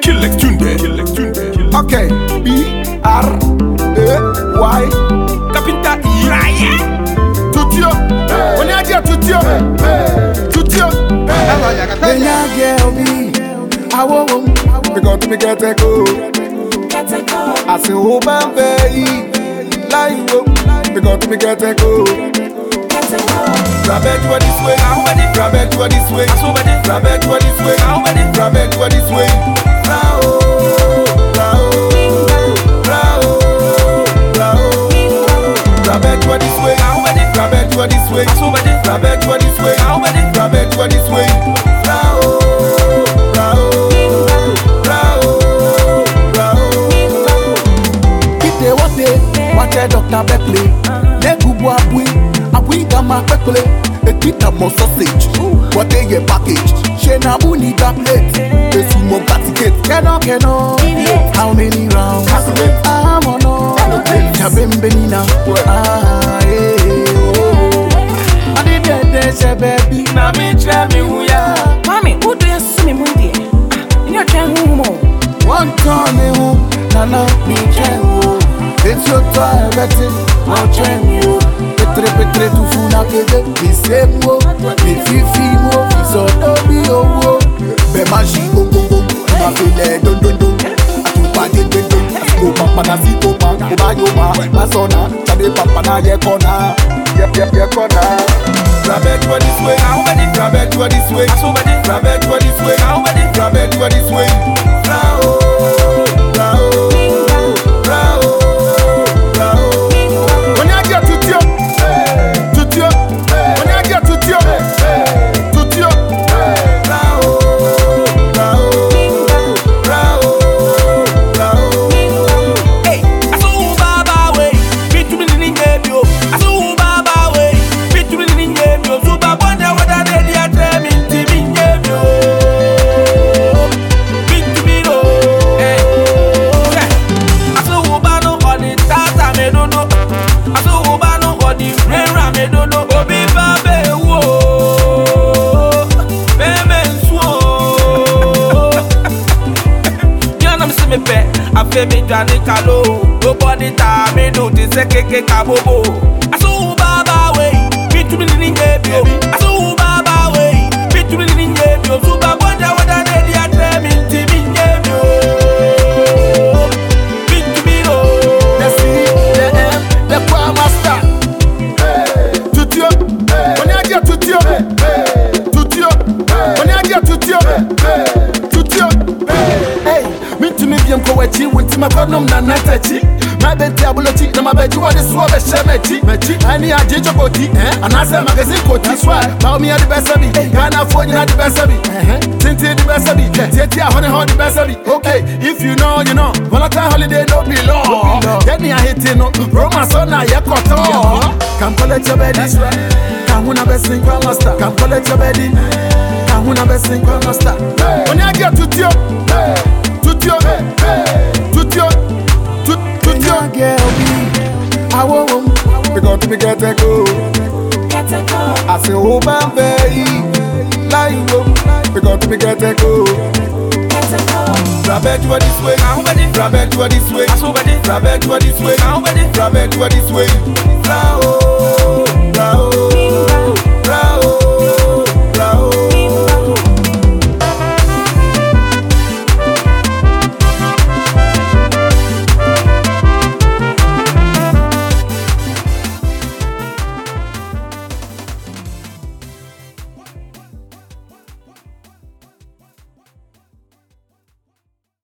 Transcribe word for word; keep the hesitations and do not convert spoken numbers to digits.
Killex Tunde. Killex Tunde. Okay, B R A Y. Kapinta Iraya. Tutio. When you get Tutio. Tutio. When you get me, I won't. Because me get a go. I say, oh, man, baby. Lie, because me get a go. Grab it to this way, grab it to this way, grab it to this way, grab it to this way. Rao, rao, rao, rao. Grab it to this way, grab it to this way, grab it to this way, grab it to this way. Rao, rao, rao, rao. Ite wate, wate Doctor Beckley, Negubu Abui. We got my peckle, a bit of more sausage. What they get package? Shena Buni got plate. The sumo ticket. Cano, cano. How many rounds? I'm on no. Chabim Benina. Ah, yeah. I did that, baby. Now me tell me who ya. Mommy, who do you see me Monday? In your channel, one time, Nana, me tell. It's your time, Betty. I'll train you. Petre petre tu funa kede mi semo mi fifi mo mi so do bi owo be ma shi go go go ma fele don don don atu pa de de de ko papa na si ko pa ko ba yo ma ma so na chabe papa na ye kona ye ye ye kona. Grab it to this way, grab it to this way, grab it to this way, grab it to this way. Rao, rao, rao, rao. When you get to you. Me Johnny Kalo, nobody ta me do this keke kabobo. Asu baba way, me to me baby. Asu baba way, me to me baby. Suba wanda wanda de dia tre me ti me baby. Me to me no. The C, the M, the Power Master. Tutio, when you get Tutio, Tutio, when you get Tutio, Tutio. Hey, me to me be am kowachi. My problem na natachi, my bed abuloti, na my bed you are the swab shemechi, mechi, any ajijo boti, and I say magazine koti swag, bow me at the best of me, Ghana for you not the best of me, Tinti the best of me, Tia honey hon the best of me. Okay, if you know, you know, volatile holiday no be law, get me a hit in no, Roma son na yakoto, come collect your bed this way, come una best in master, come collect your bed in, come una best in master. When I get to Tio, to Tio, Tutio, tutio, girl, I won't. Because me get a go. I say, oh, man, baby, lie, because me get a go. Grab it to this way, grab it to this way, grab it to this way, grab it to this way. Rao.